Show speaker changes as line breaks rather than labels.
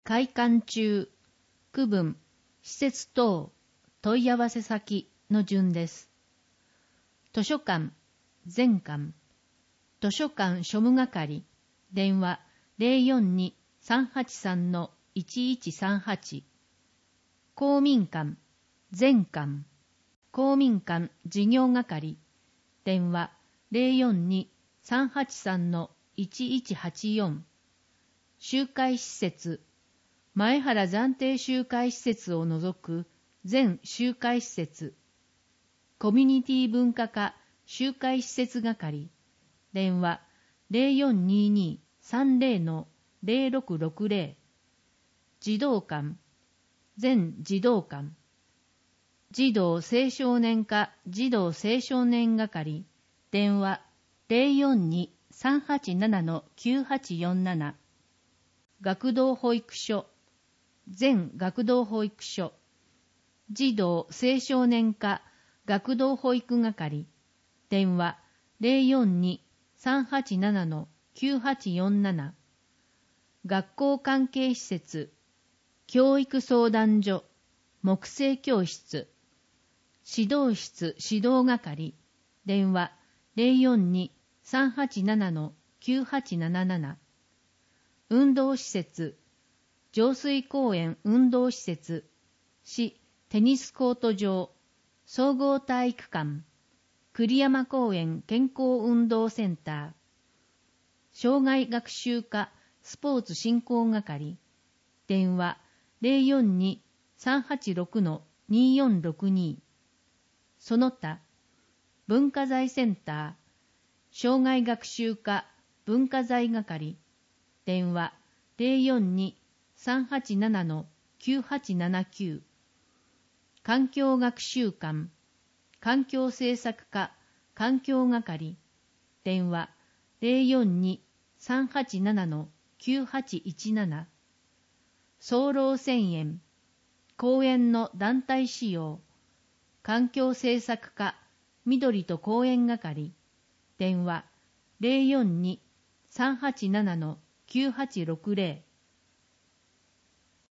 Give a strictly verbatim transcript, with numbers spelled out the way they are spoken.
開館中、区分、施設等、問い合わせ先の順です。図書館、全館、図書館庶務係、電話 ゼロよんに さんはちさん いちいちさんはち、公民館、全館、公民館事業係、電話 ゼロよんに さんはちさん いちいちはちよん、集会施設、前原暫定集会施設を除く全集会施設、コミュニティ文化課集会施設係、電話 ゼロよんにに さんゼロ ゼロろくろくゼロ、児童館、全児童館、児童青少年課児童青少年係、電話 ゼロよんに さんはちなな きゅうはちよんなな、学童保育所、全学童保育所、児童青少年課学童保育係、電話 ゼロよんに さんはちなな きゅうはちよんなな、学校関係施設、教育相談所、木製教室、指導室指導係、電話 ゼロよんに さんはちなな きゅうはちなななな、運動施設、上水公園運動施設、市テニスコート場、総合体育館、栗山公園健康運動センター、障害学習課スポーツ振興係、電話 ゼロよんに さんはちろく によんろくに、その他、文化財センター、障害学習課文化財係、電話 ゼロよんに さんはちなな きゅうはちななきゅう、環境学習館、環境政策課環境係、電話 ゼロよんに さんはちなな きゅうはちいちなな、総老千円、公園の団体使用、環境政策課緑と公園係、電話 ゼロよんに さんはちなな きゅうはちろくゼロ、